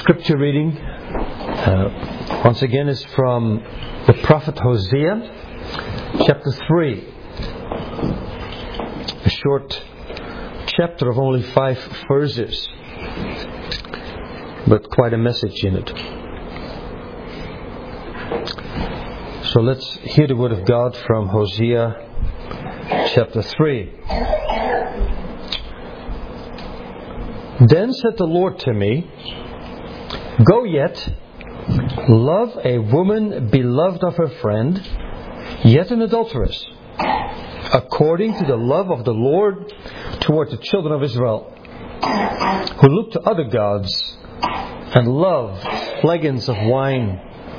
Scripture reading once again is from the prophet Hosea, chapter 3. A short chapter of only 5 verses, but quite a message in it. So let's hear the word of God from Hosea chapter 3. Then said the Lord to me, "Go yet, love a woman beloved of her friend, yet an adulteress, according to the love of the Lord toward the children of Israel, who look to other gods and love flagons of wine.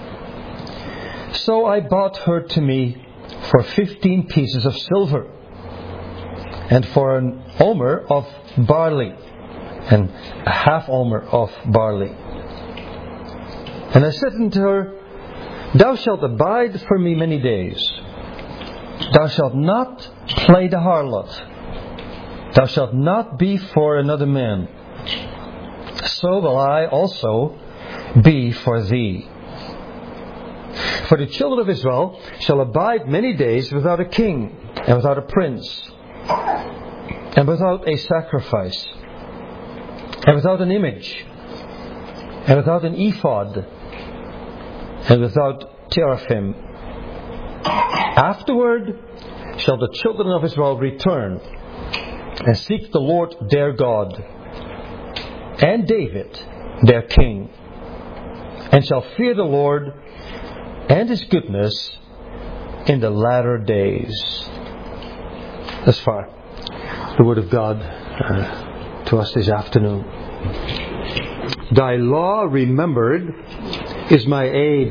So I bought her to me for 15 pieces of silver, and for an omer of barley, and a half omer of barley. And I said unto her, Thou shalt abide for me many days. Thou shalt not play the harlot. Thou shalt not be for another man. So will I also be for thee. For the children of Israel shall abide many days without a king, and without a prince, and without a sacrifice, and without an image, and without an ephod, and without teraphim. Afterward shall the children of Israel return and seek the Lord their God and David their king, and shall fear the Lord and His goodness in the latter days." Thus far, the word of God to us this afternoon. Thy law remembered is my aid.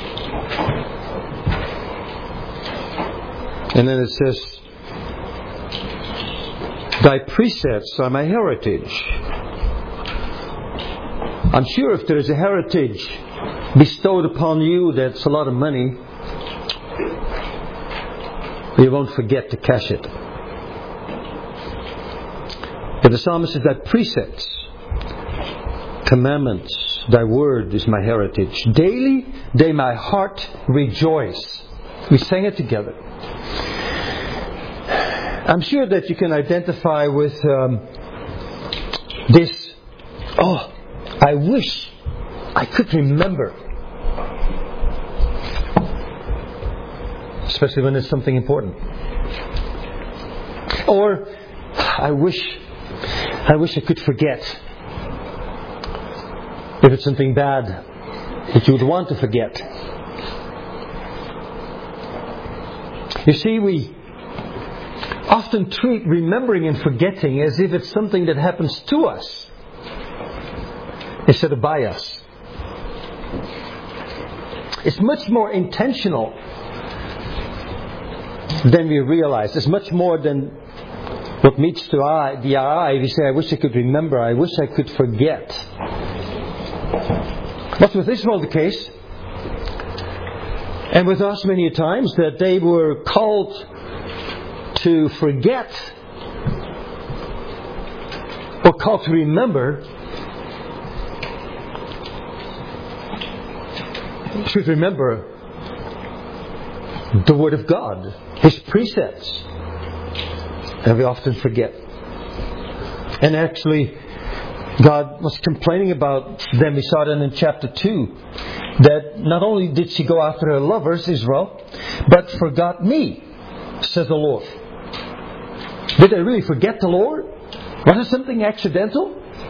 And then it says, Thy precepts are my heritage. I'm sure if there is a heritage bestowed upon you that's a lot of money, you won't forget to cash it. But the psalmist says, Thy precepts, commandments, Thy word is my heritage. Daily day my heart rejoice. We sang it together. I'm sure that you can identify with this. Oh, I wish I could remember. Especially when it's something important. Or I wish I could forget. If it's something bad that you would want to forget. You see, we often treat remembering and forgetting as if it's something that happens to us instead of by us. It's much more intentional than we realize. It's much more than what meets the eye. We say, I wish I could remember. I wish I could forget. Was with Israel the case, and with us many times, that they were called to forget or called to remember. Should remember the Word of God, His precepts, and we often forget. And actually, God was complaining about them. We saw that in chapter 2. That not only did she go after her lovers, Israel, but forgot me, says the Lord. Did they really forget the Lord? Was it something accidental?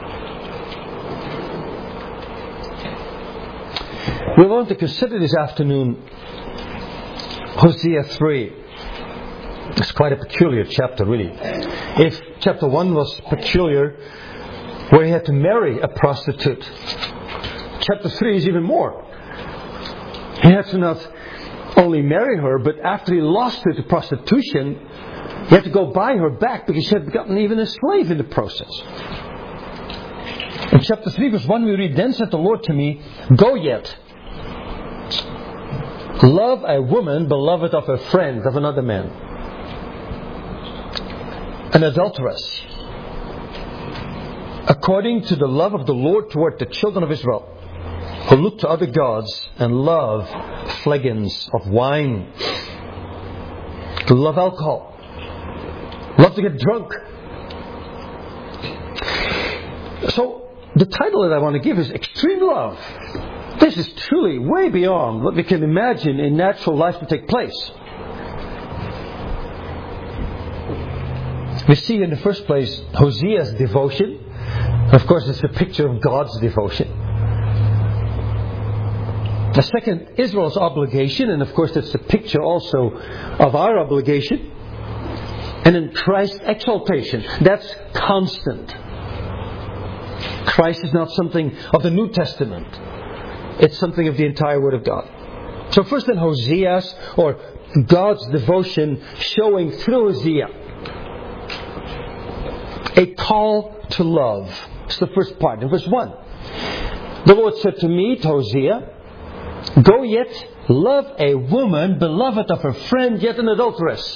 We want to consider this afternoon Hosea 3. It's quite a peculiar chapter, really. If chapter 1 was peculiar, where he had to marry a prostitute, chapter 3 is even more. He had to not only marry her, but after he lost her to prostitution, he had to go buy her back because she had gotten even a slave in the process. In chapter 3 verse 1 we read, Then said the Lord to me, Go yet, love a woman beloved of her friend, of another man, an adulteress, according to the love of the Lord toward the children of Israel, who look to other gods and love flagons of wine, who love alcohol, love to get drunk. So the title that I want to give is Extreme Love. This is truly way beyond what we can imagine in natural life to take place. We see in the first place Hosea's devotion. Of course, it's a picture of God's devotion. The second, Israel's obligation, and of course that's the picture also of our obligation. And then Christ's exaltation. That's constant. Christ is not something of the New Testament. It's something of the entire Word of God. So first then Hosea's, or God's devotion showing through Hosea. A call to love. It's the first part. In verse 1. The Lord said to me, to Hosea, go yet, love a woman beloved of her friend, yet an adulteress.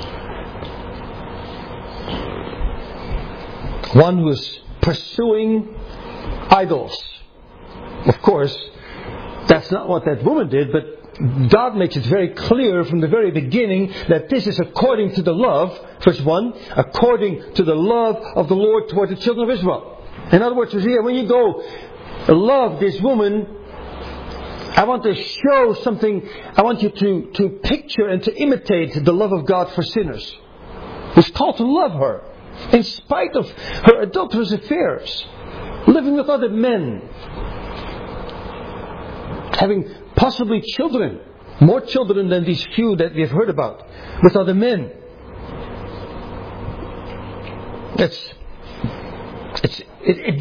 One who is pursuing idols. Of course, that's not what that woman did, but God makes it very clear from the very beginning that this is according to the love, verse 1, according to the love of the Lord toward the children of Israel. In other words, Hosea, when you go love this woman, I want to show something. I want you to picture and to imitate the love of God for sinners. He's called to love her in spite of her adulterous affairs, living with other men, having possibly children, more children than these few that we've heard about, with other men. It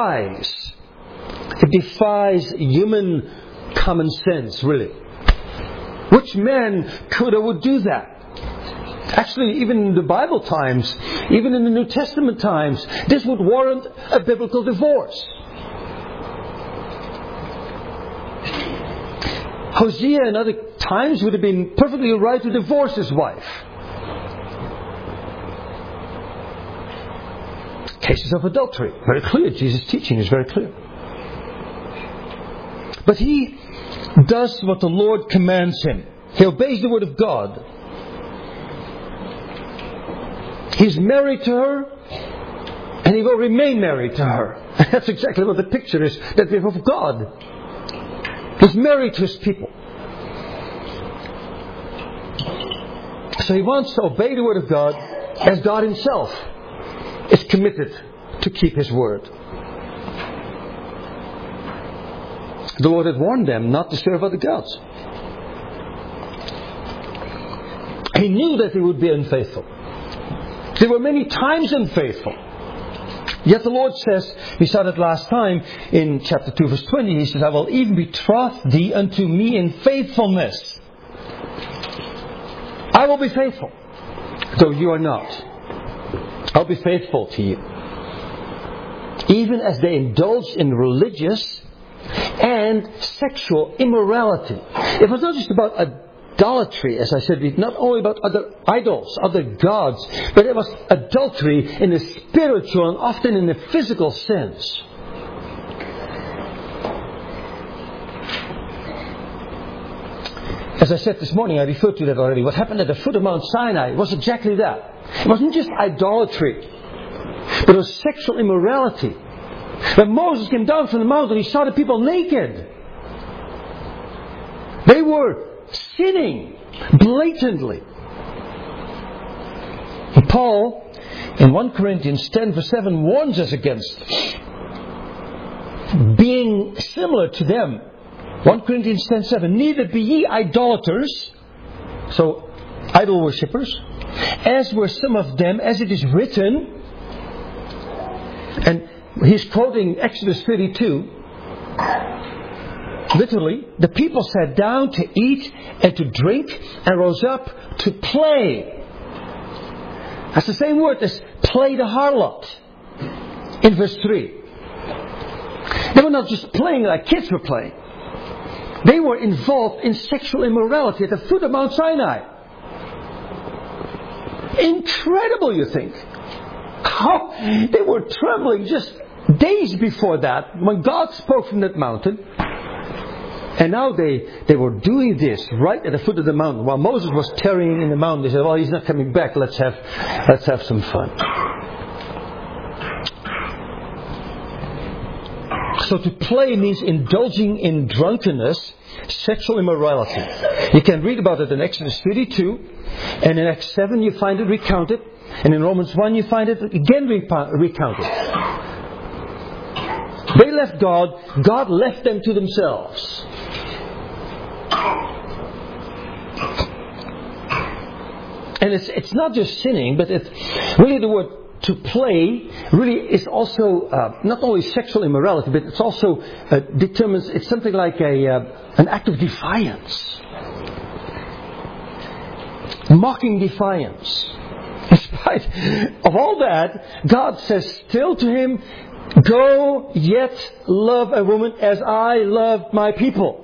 defies human common sense, really. Which man could or would do that? Actually, even in the Bible times, even in the New Testament times, this would warrant a biblical divorce. Hosea in other times would have been perfectly right to divorce his wife. Cases of adultery, very clear. Jesus' teaching is very clear. But he does what the Lord commands him. He obeys the word of God. He's married to her, and he will remain married to her. That's exactly what the picture is that we have of God. He's married to his people. So he wants to obey the word of God as God himself is committed to keep his word. The Lord had warned them not to serve other gods. He knew that they would be unfaithful. They were many times unfaithful. Yet the Lord says, we saw that last time in chapter 2 verse 20, He says, I will even betroth thee unto me in faithfulness. I will be faithful, though you are not. I'll be faithful to you. Even as they indulge in religious and sexual immorality. It was not just about idolatry, as I said, not only about other idols, other gods, but it was adultery in a spiritual and often in a physical sense. As I said this morning, I referred to that already. What happened at the foot of Mount Sinai was exactly that. It wasn't just idolatry, but it was sexual immorality. When Moses came down from the mountain, he saw the people naked. They were sinning blatantly. And Paul, in 1 Corinthians 10 verse 7, warns us against being similar to them. 1 Corinthians 10:7, neither be ye idolaters, so idol worshippers, as were some of them, as it is written. And he's quoting Exodus 32. Literally, the people sat down to eat and to drink and rose up to play. That's the same word as play the harlot in verse 3. They were not just playing like kids were playing. They were involved in sexual immorality at the foot of Mount Sinai. Incredible, you think. How they were trembling just days before that, when God spoke from that mountain, and now they were doing this right at the foot of the mountain. While Moses was tarrying in the mountain, they said, well, he's not coming back, let's have some fun. So to play means indulging in drunkenness, sexual immorality. You can read about it in Exodus 32, and in Acts 7 you find it recounted, and in Romans 1 you find it again recounted. They left God, God left them to themselves. And it's not just sinning, but it's really the word to play really is also not only sexual immorality, but it's also determines, it's something like an act of defiance. Mocking defiance. In spite of all that, God says still to him, go yet love a woman as I love my people.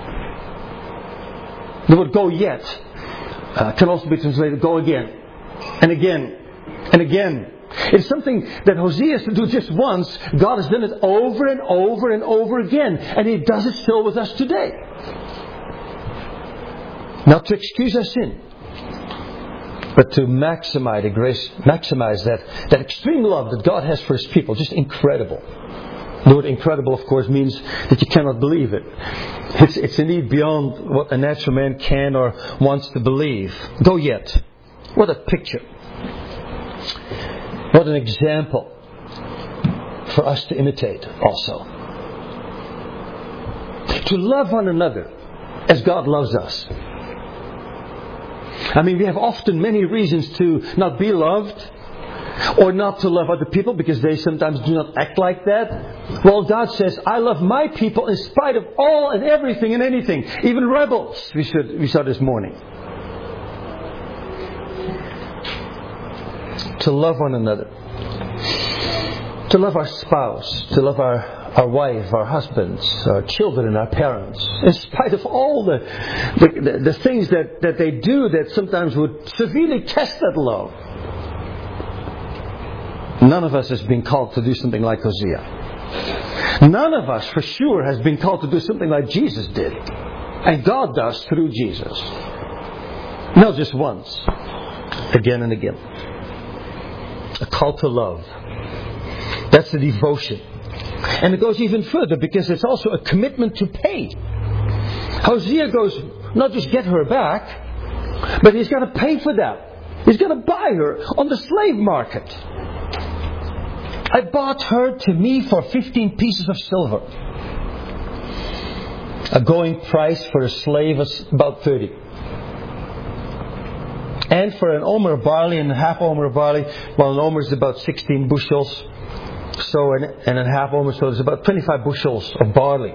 The word go yet can also be translated go again and again and again. It's something that Hosea has to do just once. God has done it over and over and over again. And He does it still with us today. Not to excuse our sin, but to maximize the grace, maximize that extreme love that God has for His people. Just incredible. The word incredible, of course, means that you cannot believe it. It's indeed beyond what a natural man can or wants to believe. Go yet. What a picture. What an example for us to imitate also. To love one another as God loves us. I mean, we have often many reasons to not be loved or not to love other people because they sometimes do not act like that. Well, God says, I love my people in spite of all and everything and anything. Even rebels, we saw this morning. To love one another. To love our spouse. To love our wife, our husbands, our children, our parents. In spite of all the things that they do that sometimes would severely test that love. None of us has been called to do something like Hosea. None of us, for sure, has been called to do something like Jesus did. And God does through Jesus. Not just once. Again and again. A call to love. That's the devotion. And it goes even further because it's also a commitment to pay. Hosea goes, not just get her back, but he's got to pay for that. He's got to buy her on the slave market. I bought her to me for 15 pieces of silver. A going price for a slave was about 30. And for an omer of barley and a half omer of barley, well, an omer is about 16 bushels. So, and a half omer, so it's about 25 bushels of barley.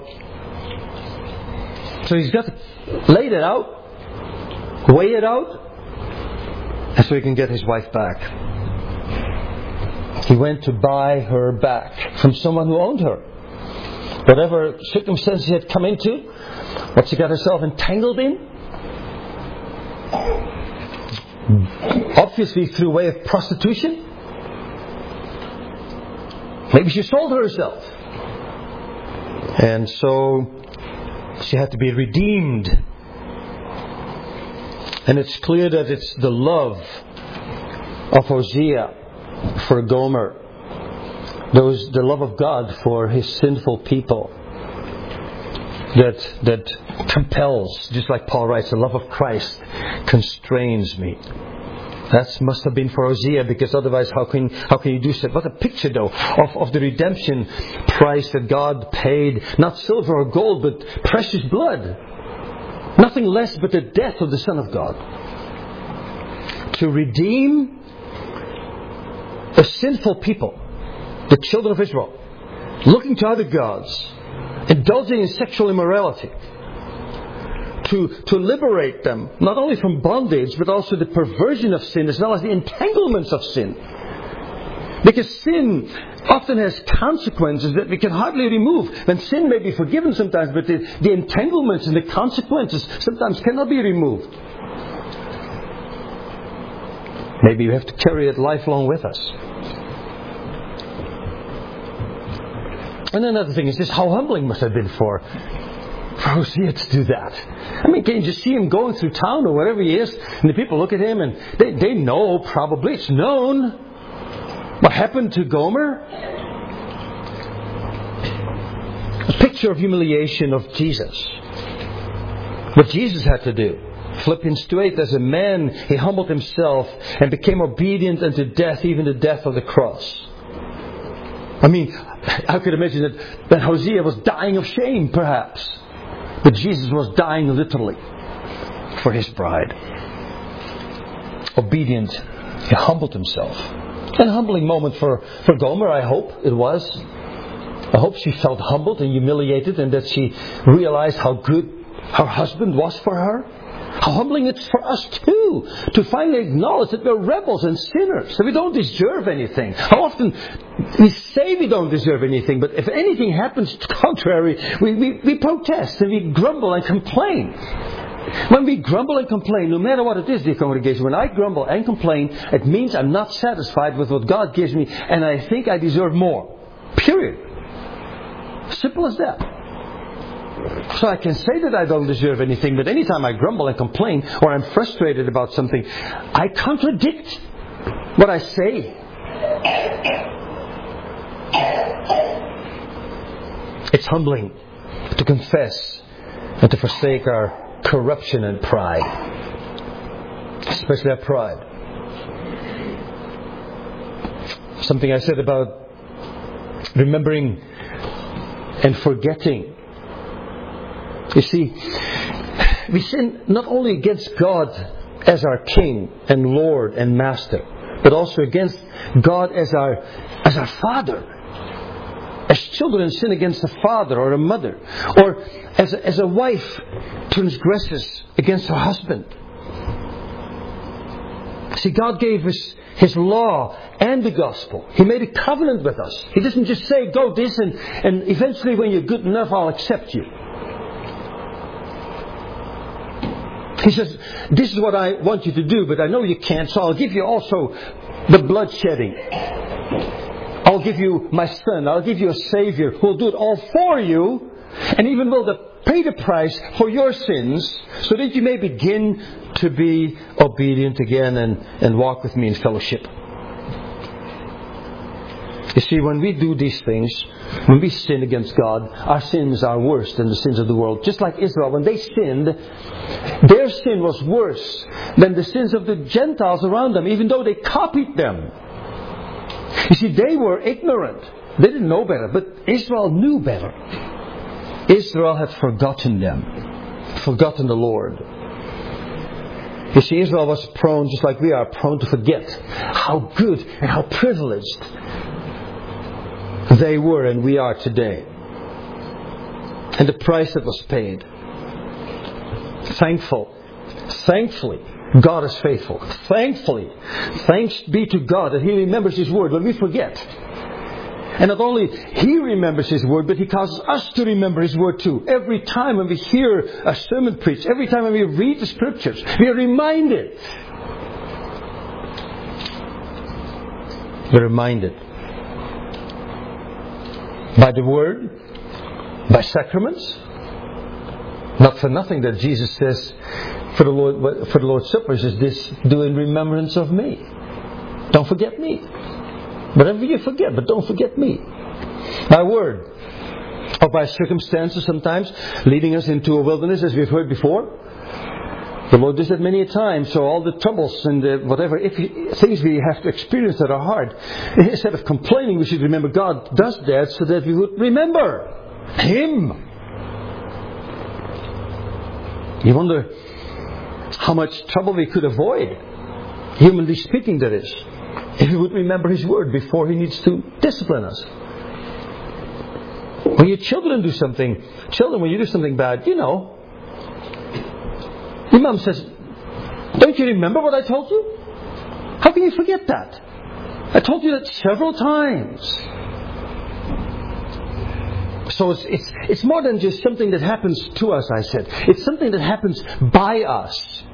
So he's got to lay it out, weigh it out, and so he can get his wife back. He went to buy her back from someone who owned her. Whatever circumstances he had come into, what she got herself entangled in, obviously through way of prostitution. Maybe she sold herself. And so she had to be redeemed. And it's clear that it's the love of Hosea for Gomer. The love of God for His sinful people. That compels, just like Paul writes, the love of Christ constrains me. That must have been for Hosea, because otherwise how can you do so? What a picture though of the redemption price that God paid. Not silver or gold, but precious blood. Nothing less but the death of the Son of God. To redeem a sinful people, the children of Israel, looking to other gods, indulging in sexual immorality. To liberate them, not only from bondage, but also the perversion of sin, as well as the entanglements of sin. Because sin often has consequences that we can hardly remove. When sin may be forgiven sometimes, but the entanglements and the consequences sometimes cannot be removed. Maybe we have to carry it lifelong with us. And another thing is just how humbling must have been for Hosea to do that. I mean, can you just see him going through town or wherever he is, and the people look at him and they know, probably, it's known what happened to Gomer. A picture of humiliation of Jesus. What Jesus had to do. Philippians 2:8, as a man, he humbled himself and became obedient unto death, even the death of the cross. I mean, I could imagine that Hosea was dying of shame, perhaps. But Jesus was dying literally for his bride. Obedient, he humbled himself. An humbling moment for Gomer, I hope it was. I hope she felt humbled and humiliated, and that she realized how good her husband was for her. How humbling it's for us too, to finally acknowledge that we're rebels and sinners, that we don't deserve anything. How often we say we don't deserve anything, but if anything happens contrary, we protest and we grumble and complain. When we grumble and complain, no matter what it is, dear congregation, when I grumble and complain, it means I'm not satisfied with what God gives me, and I think I deserve more. Period. Simple as that. So I can say that I don't deserve anything, but anytime I grumble and complain, or I'm frustrated about something, I contradict what I say. It's humbling to confess and to forsake our corruption and pride. Especially our pride. Something I said about remembering and forgetting. You see, we sin not only against God as our King and Lord and Master, but also against God as our Father. As children sin against a father or a mother, or as a wife transgresses against her husband. See, God gave us His law and the gospel. He made a covenant with us. He doesn't just say, go this and eventually when you're good enough, I'll accept you. He says, this is what I want you to do, but I know you can't, so I'll give you also the bloodshedding. I'll give you my Son. I'll give you a Savior who will do it all for you, and even will pay the price for your sins, so that you may begin to be obedient again and walk with me in fellowship. You see, when we do these things, when we sin against God, our sins are worse than the sins of the world. Just like Israel, when they sinned, their sin was worse than the sins of the Gentiles around them, even though they copied them. You see, they were ignorant. They didn't know better, but Israel knew better. Israel had forgotten them, forgotten the Lord. You see, Israel was prone, just like we are, prone to forget how good and how privileged they were and we are today. And the price that was paid. Thankfully, God is faithful. Thankfully, thanks be to God that He remembers His word when we forget. And not only He remembers His word, but He causes us to remember His word too. Every time when we hear a sermon preached, every time when we read the scriptures, we are reminded. We're reminded. By the word, by sacraments. Not for nothing that Jesus says for the Lord's Supper, says this, do in remembrance of me. Don't forget me. Whatever you forget, but don't forget me. By word. Or by circumstances sometimes, leading us into a wilderness, as we've heard before. The Lord does that many a time. So all the troubles and the whatever things we have to experience that are hard, instead of complaining, we should remember God does that so that we would remember Him. You wonder how much trouble we could avoid, humanly speaking that is, if we would remember His word before He needs to discipline us. When your children do something, when you do something bad, you know, your mom says, don't you remember what I told you? How can you forget that? I told you that several times. So it's more than just something that happens to us, I said. It's something that happens by us.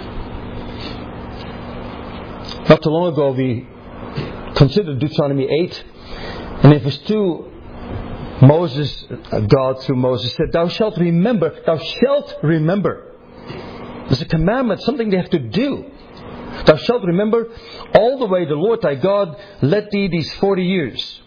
Not too long ago we considered Deuteronomy 8, and in verse 2 God through Moses said, Thou shalt remember. There's a commandment, something they have to do. Thou shalt remember all the way the Lord thy God led thee these 40 years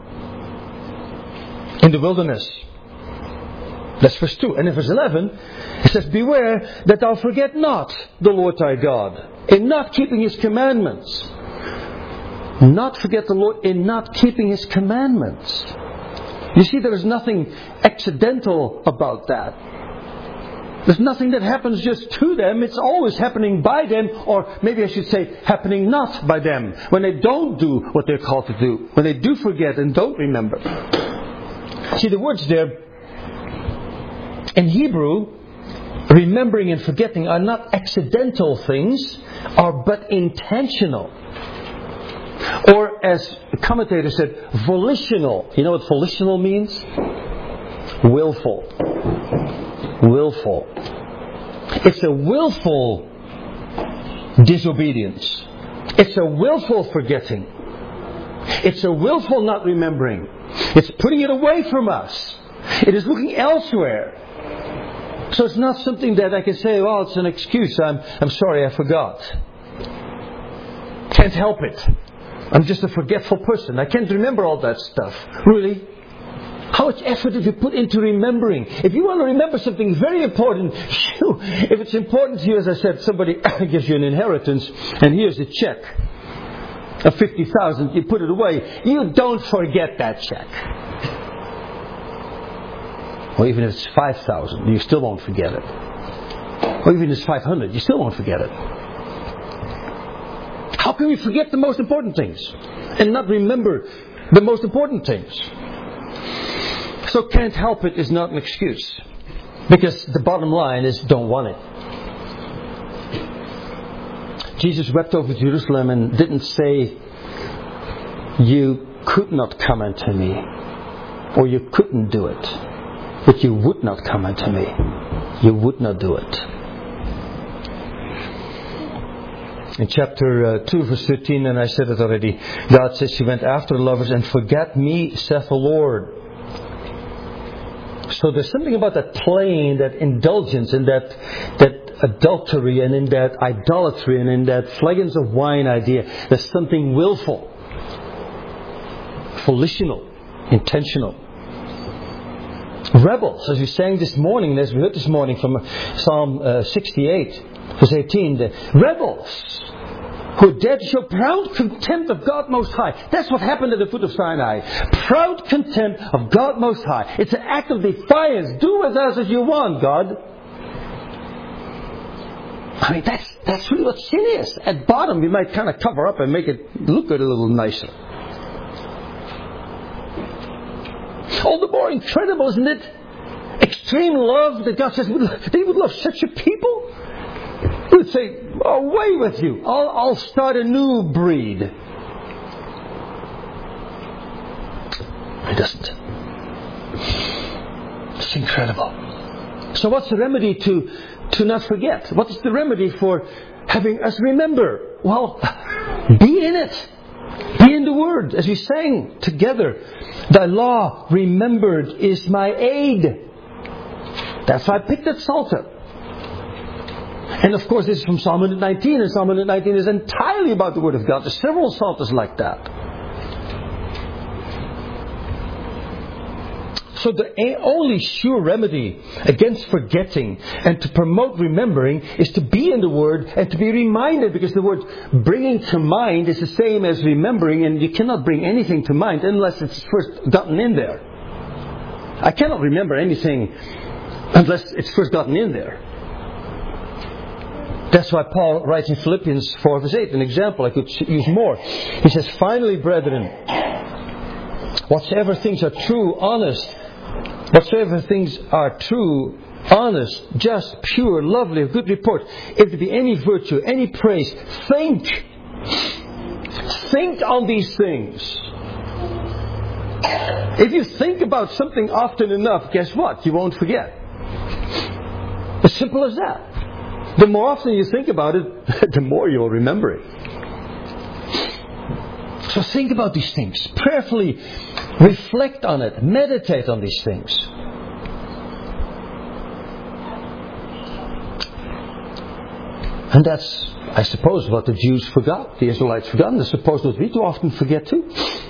in the wilderness. That's verse 2. And in verse 11, it says, Beware that thou forget not the Lord thy God in not keeping His commandments. Not forget the Lord in not keeping His commandments. You see, there is nothing accidental about that. There's nothing that happens just to them. It's always happening by them, or maybe I should say, happening not by them. When they don't do what they're called to do. When they do forget and don't remember. See, the words there, in Hebrew, remembering and forgetting are not accidental things, are but intentional. Or as a commentator said, volitional. You know what volitional means? Willful. Willful. It's a willful disobedience. It's a willful forgetting. It's a willful not remembering. It's putting it away from us. It is looking elsewhere. So it's not something that I can say, well, it's an excuse. I'm sorry, I forgot. Can't help it. I'm just a forgetful person. I can't remember all that stuff. Really? How much effort did you put into remembering? If you want to remember something very important, if it's important to you, as I said, somebody gives you an inheritance, and here's a check of 50,000, you put it away. You don't forget that check. Or even if it's 5,000, you still won't forget it. Or even if it's 500, you still won't forget it. How can we forget the most important things and not remember the most important things? So can't help it is not an excuse. Because the bottom line is don't want it. Jesus wept over Jerusalem and didn't say, you could not come unto me, or you couldn't do it. But you would not come unto me. You would not do it. In chapter 2 verse 13, and I said it already, God says, She went after the lovers and forgot me, saith the Lord. So there's something about that playing, that indulgence, and that adultery, and in that idolatry, and in that flagons of wine idea. There's something willful, volitional, intentional. Rebels, as we sang this morning, as we heard this morning from Psalm 68, verse 18, the rebels who dared to show proud contempt of God Most High. That's what happened at the foot of Sinai. Proud contempt of God Most High. It's an act of defiance. Do with us as you want, God. I mean, that's really what sin is. At bottom, we might kind of cover up and make it look a little nicer. All the more incredible, isn't it? Extreme love that God says, they would love such a people. He would say, away with you. I'll start a new breed. He doesn't. It's incredible. So what's the remedy to not forget? What is the remedy for having us remember? Well, be in it. Be in the Word. As we sang together, Thy law remembered is my aid. That's why I picked that Psalter. And of course this is from Psalm 119, and Psalm 119 is entirely about the Word of God. There's several Psalters like that. So the only sure remedy against forgetting and to promote remembering is to be in the Word and to be reminded, because the word bringing to mind is the same as remembering, and you cannot bring anything to mind unless it's first gotten in there. I cannot remember anything unless it's first gotten in there. That's why Paul writes in Philippians 4 verse 8, an example I could use more. He says, finally, brethren, whatsoever things are true, honest, just, pure, lovely, of good report, if there be any virtue, any praise, think on these things. If you think about something often enough, guess what? You won't forget. As simple as that. The more often you think about it, the more you'll remember it. So think about these things. Prayerfully reflect on it. Meditate on these things. And that's, I suppose, what the Jews forgot. The Israelites forgot. And I suppose what we too often forget too.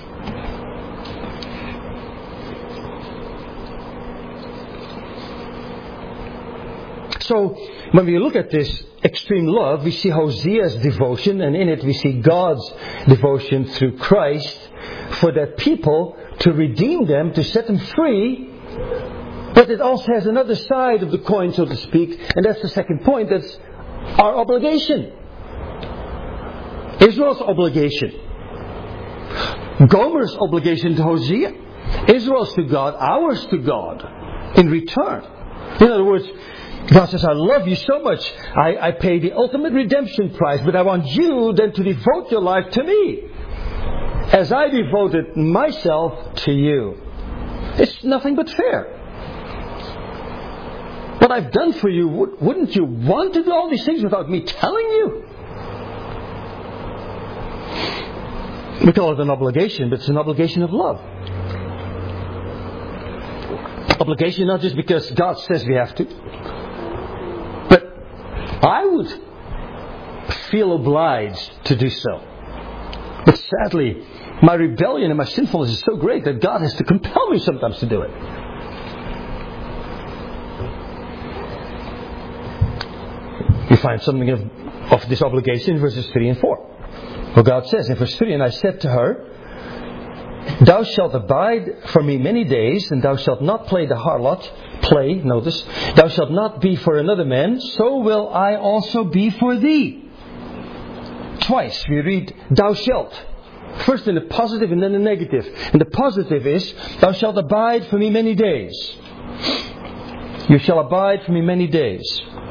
So, when we look at this extreme love, we see Hosea's devotion, and in it we see God's devotion through Christ for that people, to redeem them, to set them free. But it also has another side of the coin, so to speak, and that's the second point. That's our obligation. Israel's obligation. Gomer's obligation to Hosea. Israel's to God, ours to God, in return. In other words, God says, I love you so much. I pay the ultimate redemption price, but I want you then to devote your life to me, as I devoted myself to you. It's nothing but fair. What I've done for you, wouldn't you want to do all these things without me telling you? We call it an obligation, but it's an obligation of love. Obligation not just because God says we have to, but I would feel obliged to do so. But sadly, my rebellion and my sinfulness is so great that God has to compel me sometimes to do it. You find something of this obligation in verses 3 and 4. Well, God says in verse 3, and I said to her, thou shalt abide for me many days, and thou shalt not play the harlot. Play, notice. Thou shalt not be for another man, so will I also be for thee. Twice we read, thou shalt. First in the positive and then the negative. And the positive is, thou shalt abide for me many days. You shall abide for me many days.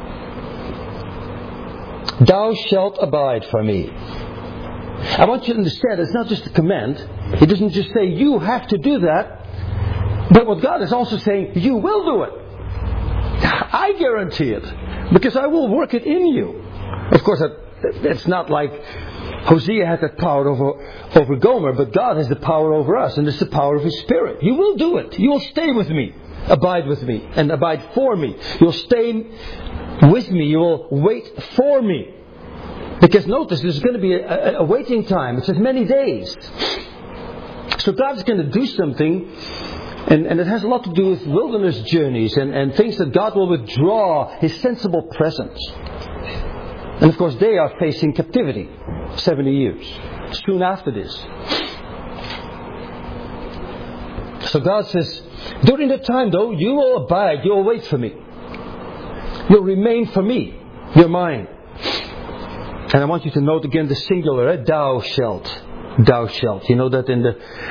Thou shalt abide for me. I want you to understand, it's not just a command. He doesn't just say, you have to do that. But what God is also saying, you will do it. I guarantee it. Because I will work it in you. Of course, it's not like Hosea had that power over Gomer, but God has the power over us, and it's the power of His Spirit. You will do it. You will stay with me. Abide with me. And abide for me. You'll stay with me. You will wait for me. Because notice, there's going to be a waiting time. It says many days. So God's going to do something, and it has a lot to do with wilderness journeys and things that God will withdraw His sensible presence. And of course they are facing captivity, 70 years, soon after this. So God says, during that time though, you will abide, you will wait for me. You'll remain for me. You're mine. And I want you to note again the singular, thou shalt. Thou shalt. You know that in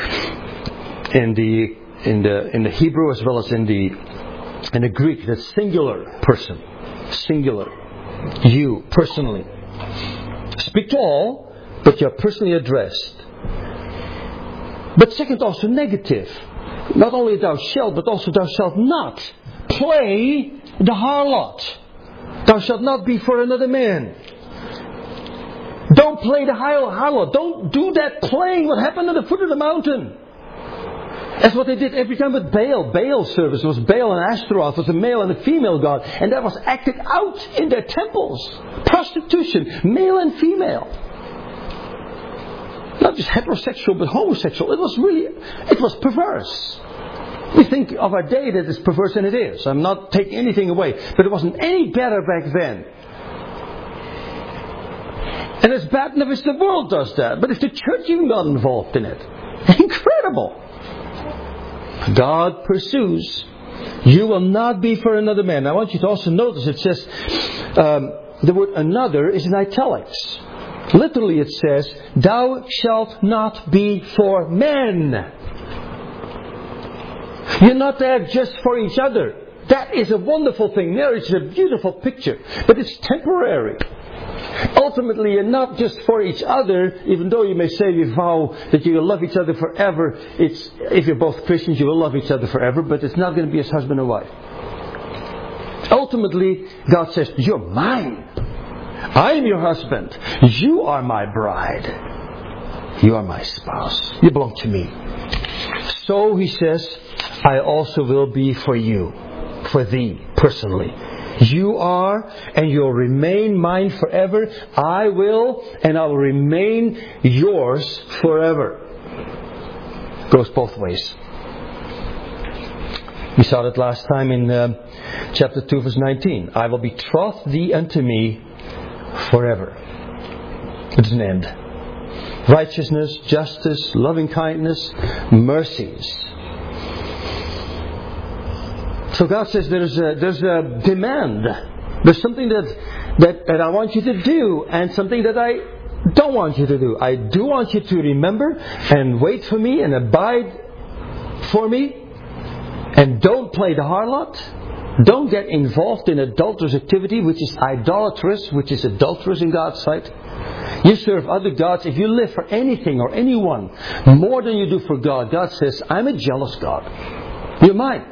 the Hebrew as well as in the Greek, that's singular person. Singular. You, personally. Speak to all, but you're personally addressed. But second, also negative. Not only thou shalt, but also thou shalt not play the harlot. Thou shalt not be for another man. Don't play the harlot. Don't do that playing what happened at the foot of the mountain. That's what they did every time with Baal. Baal service was Baal and Ashtaroth, was a male and a female god. And that was acted out in their temples. Prostitution, male and female. Not just heterosexual, but homosexual. It was perverse. We think of our day that it's perverse, and it is. I'm not taking anything away. But it wasn't any better back then. And it's bad enough if the world does that. But if the church even got involved in it. Incredible. God pursues. You will not be for another man. I want you to also notice it says, the word another is in italics. Literally it says, thou shalt not be for men. You're not there just for each other. That is a wonderful thing. Marriage is a beautiful picture. But it's temporary. Ultimately, you're not just for each other, even though you may say you vow that you will love each other forever. If you're both Christians, you will love each other forever, but it's not going to be as husband and wife. Ultimately, God says, you're mine. I am your husband. You are my bride. You are my spouse. You belong to me. So, he says, I also will be for you, for thee, personally. You are, and you'll remain mine forever. I will, and I will remain yours forever. Goes both ways. We saw that last time in chapter 2, verse 19. I will betroth thee unto me forever. It's an end. Righteousness, justice, loving kindness, mercies. So God says there's a demand. There's something that I want you to do, and something that I don't want you to do. I do want you to remember and wait for me and abide for me. And don't play the harlot. Don't get involved in adulterous activity, which is idolatrous, which is adulterous in God's sight. You serve other gods. If you live for anything or anyone more than you do for God, God says, I'm a jealous God. You're mine.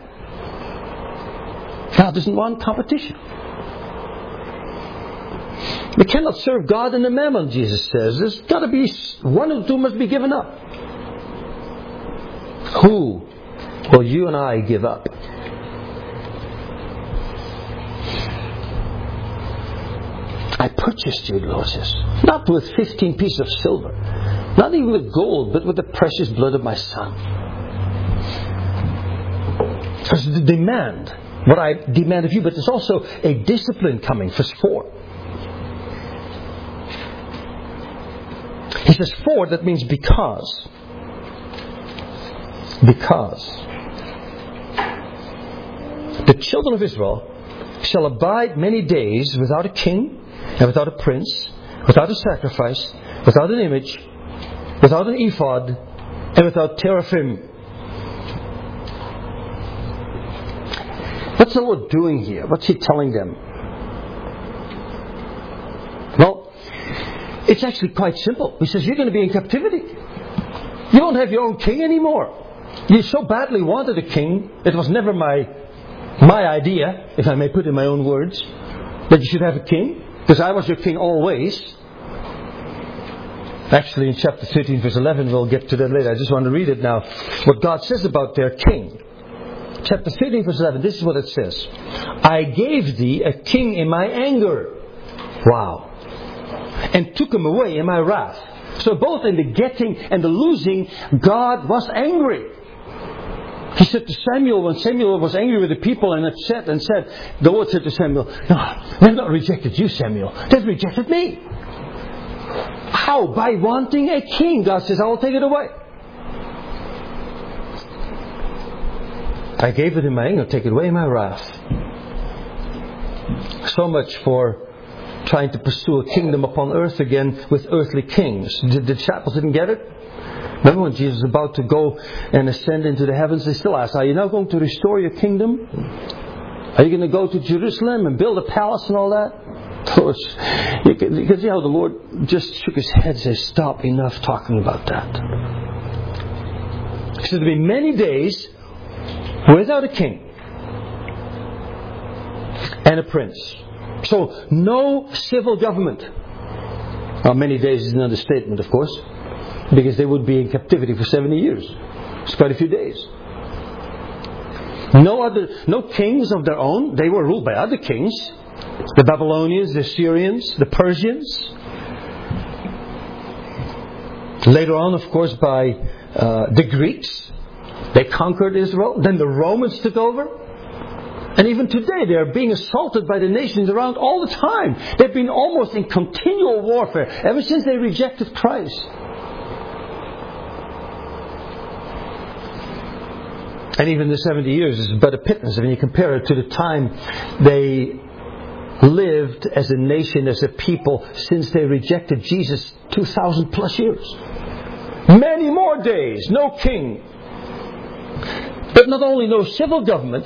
God doesn't want competition. We cannot serve God and the mammon, Jesus says. There's got to be one of the two must be given up. Who will you and I give up? I purchased you, the Lord says. Not with 15 pieces of silver. Not even with gold, but with the precious blood of my Son. There's the demand. What I demand of you, but there's also a discipline coming. Verse 4. He says, for, that means because. Because. The children of Israel shall abide many days without a king, and without a prince, without a sacrifice, without an image, without an ephod, and without teraphim. What's the Lord doing here? What's He telling them? Well, it's actually quite simple. He says, you're going to be in captivity. You won't have your own king anymore. You so badly wanted a king. It was never my idea, if I may put in my own words, that you should have a king. Because I was your king always. Actually, in chapter 13, verse 11, we'll get to that later. I just want to read it now. What God says about their king. Chapter 13, verse 11, this is what it says. I gave thee a king in my anger. Wow. And took him away in my wrath. So both in the getting and the losing, God was angry. He said to Samuel, when Samuel was angry with the people and upset and said, the Lord said to Samuel, no, they've not rejected you, Samuel. They've rejected me. How? By wanting a king. God says, I will take it away. I gave it in my anger, take it away in my wrath. So much for trying to pursue a kingdom upon earth again with earthly kings. The disciples didn't get it. Remember when Jesus was about to go and ascend into the heavens, they still asked, are you now going to restore your kingdom? Are you going to go to Jerusalem and build a palace and all that? You can see how the Lord just shook His head and said, stop, enough talking about that. He said, there'll be many days without a king and a prince. So, no civil government. Well, many days is an understatement, of course. Because they would be in captivity for 70 years. It's quite a few days. No kings of their own. They were ruled by other kings. The Babylonians, the Syrians, the Persians. Later on, of course, by the Greeks. They conquered Israel. Then the Romans took over. And even today they are being assaulted by the nations around all the time. They've been almost in continual warfare ever since they rejected Christ. And even the 70 years is but a pittance when you compare it to the time they lived as a nation, as a people, since they rejected Jesus 2,000 plus years. Many more days, no king. But not only no civil government,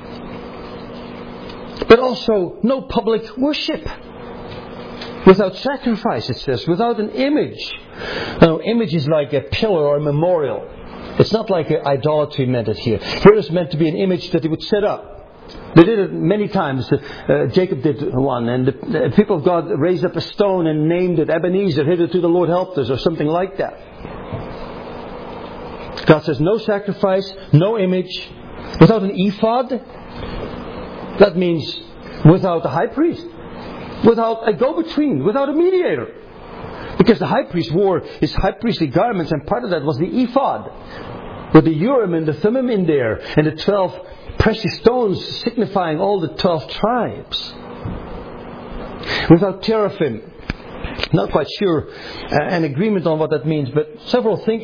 but also no public worship. Without sacrifice, it says, without an image. Now, image is like a pillar or a memorial. It's not like idolatry meant it here. Here is meant to be an image that they would set up. They did it many times. Jacob did one, and the people of God raised up a stone and named it Ebenezer, hitherto the Lord helped us, or something like that. God says no sacrifice, no image, without an ephod. That means without a high priest, without a go-between, without a mediator. Because the high priest wore his high priestly garments, and part of that was the ephod, with the Urim and the Thummim in there, and the 12 precious stones signifying all the 12 tribes. Without teraphim. Not quite sure an agreement on what that means, but several think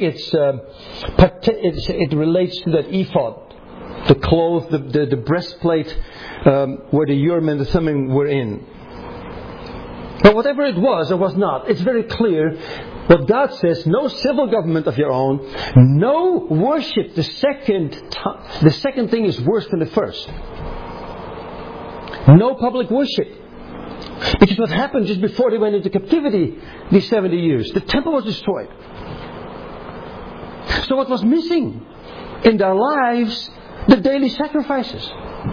it relates to that ephod, the cloth, the breastplate where the Urim and the Thummim were in. But whatever it was or was not, it's very clear what God says: no civil government of your own, no worship. The second thing is worse than the first. No public worship. Because what happened just before they went into captivity, these 70 years, the temple was destroyed. So what was missing in their lives? The daily sacrifices.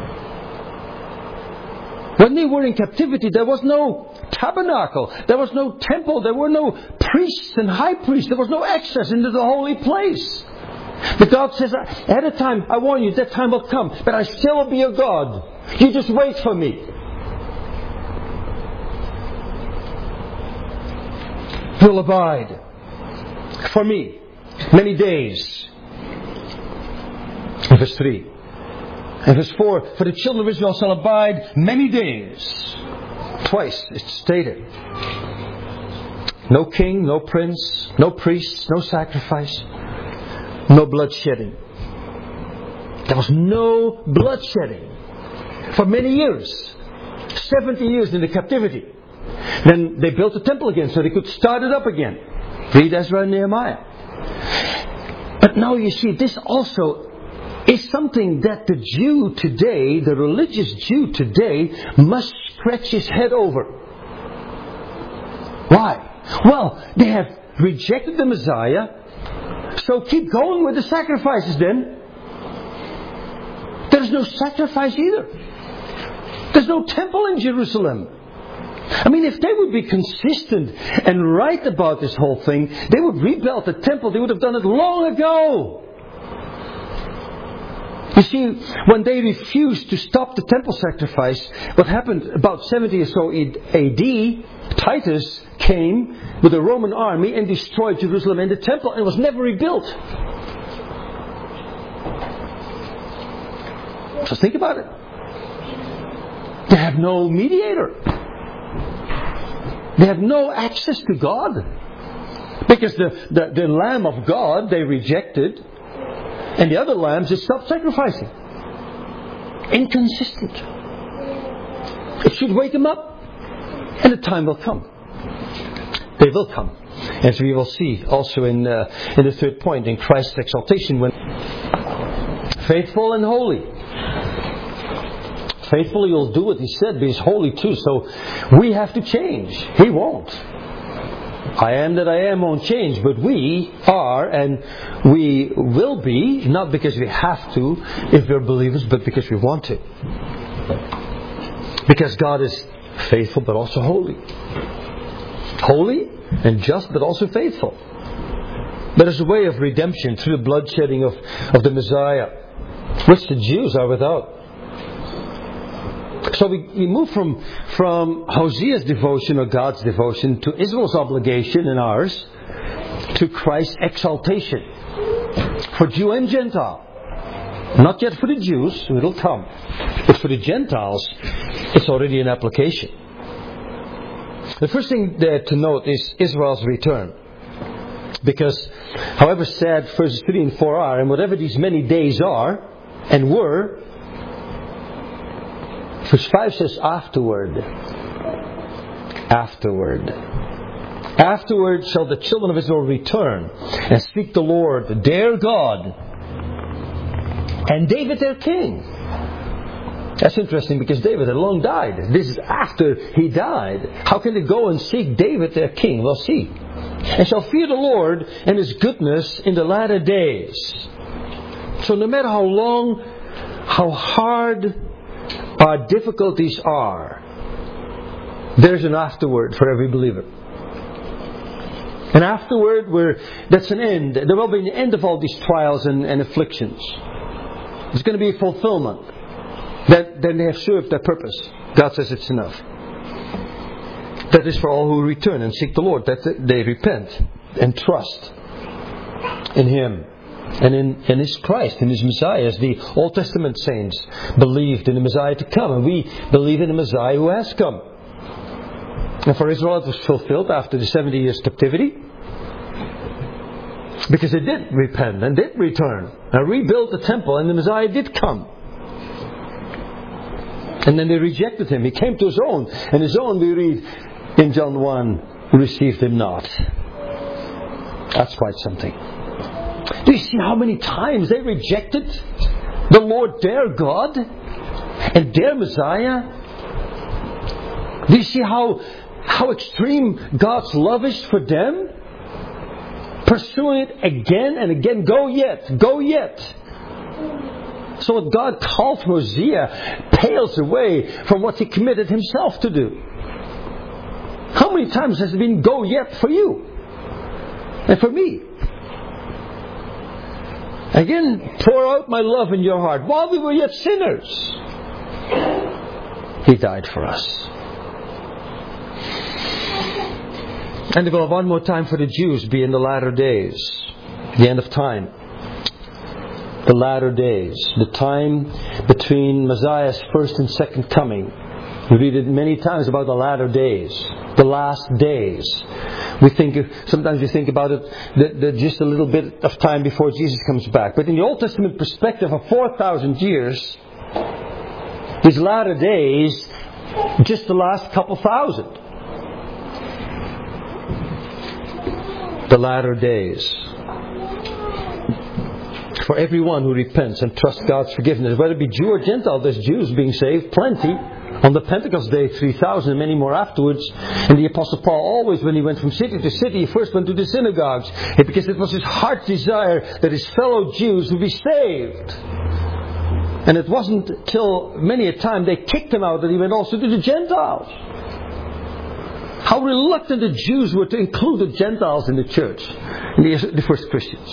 When they were in captivity, there was no tabernacle, there was no temple, there were no priests and high priests, there was no access into the holy place. But God says, ahead of time, I warn you, that time will come, but I still will be your God. You just wait for me. You'll abide for me many days. In verse 3. And verse 4, for the children of Israel shall abide many days. Twice it's stated. No king, no prince, no priest, no sacrifice, no bloodshedding. There was no bloodshedding for many years. 70 years in the captivity. Then they built the temple again so they could start it up again. Read Ezra and Nehemiah. But now you see, this also is something that the Jew today, the religious Jew today, must scratch his head over. Why? Well, they have rejected the Messiah, so keep going with the sacrifices then. There's no sacrifice either. There's no temple in Jerusalem. I mean, if they would be consistent and right about this whole thing, they would rebuild the temple. They would have done it long ago. You see, when they refused to stop the temple sacrifice, what happened about 70 or so AD, Titus came with a Roman army and destroyed Jerusalem and the temple, and was never rebuilt. So think about it. They have no mediator. They have no access to God. Because the Lamb of God they rejected, and the other lambs just stopped sacrificing. Inconsistent. It should wake them up. And the time will come. They will come. As we will see also in the third point, in Christ's exaltation, when faithful and holy. Faithfully you'll do what He said, but He's holy too. So we have to change. He won't. I am that I am won't change, but we are and we will be, not because we have to, if we're believers, but because we want to. Because God is faithful but also holy. Holy and just but also faithful. There is a way of redemption through the bloodshedding of the Messiah, which the Jews are without. So we move from Hosea's devotion or God's devotion to Israel's obligation and ours to Christ's exaltation for Jew and Gentile. Not yet for the Jews, it'll come. But for the Gentiles, it's already an application. The first thing there to note is Israel's return. Because however sad verses 3 and 4 are, and whatever these many days are and were, verse 5 says afterward. Afterward. Afterward shall the children of Israel return and seek the Lord, their God, and David their king. That's interesting because David had long died. This is after he died. How can they go and seek David their king? Well, see. And shall fear the Lord and His goodness in the latter days. So no matter how long, how hard our difficulties are, there's an afterward for every believer. And afterward, that's an end. There will be an end of all these trials and afflictions. There's going to be a fulfillment. Then they have served their purpose. God says it's enough. That is for all who return and seek the Lord. That they repent and trust in Him and in His Christ, in His Messiah, as the Old Testament saints believed in the Messiah to come. And we believe in the Messiah who has come. And for Israel it was fulfilled after the 70 years captivity. Because they did repent and did return and rebuild the temple, and the Messiah did come. And then they rejected Him. He came to His own. And His own, we read in John 1, received Him not. That's quite something. Do you see how many times they rejected the Lord their God and their Messiah? Do you see how extreme God's love is for them? Pursuing it again and again. Go yet. Go yet. So what God called from Hosea pales away from what He committed Himself to do. How many times has it been go yet for you? And for me? Again, pour out my love in your heart. While we were yet sinners, He died for us. And there will one more time for the Jews be in the latter days. The end of time. The latter days. The time between Messiah's first and second coming. We read it many times about the latter days. The last days. Sometimes we think about it just a little bit of time before Jesus comes back. But in the Old Testament perspective of 4,000 years, these latter days, just the last couple thousand. The latter days. For everyone who repents and trusts God's forgiveness, whether it be Jew or Gentile, there's Jews being saved, plenty. On the Pentecost day, 3,000 and many more afterwards. And the Apostle Paul always, when he went from city to city, he first went to the synagogues. Because it was his heart's desire that his fellow Jews would be saved. And it wasn't till many a time they kicked him out that he went also to the Gentiles. How reluctant the Jews were to include the Gentiles in the church, in the first Christians.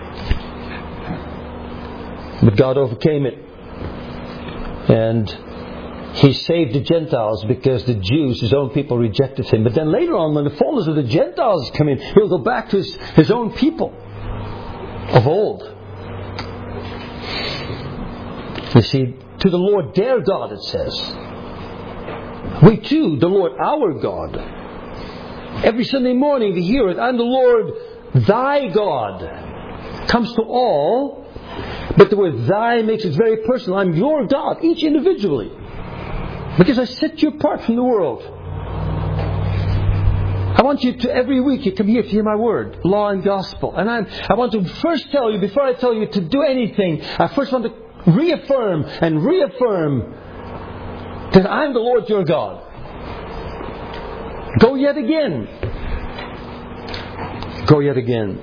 But God overcame it. And He saved the Gentiles because the Jews, His own people, rejected Him. But then later on, when the fullness of the Gentiles come in, He'll go back to His own people of old. You see, to the Lord their God, it says. We too, the Lord our God. Every Sunday morning we hear it, I'm the Lord thy God. Comes to all, but the word thy makes it very personal. I'm your God, each individually. Because I set you apart from the world. I want you to, every week you come here to hear my word, law and gospel. And I want to first tell you, before I tell you to do anything, I first want to reaffirm that I'm the Lord your God. Go yet again. Go yet again.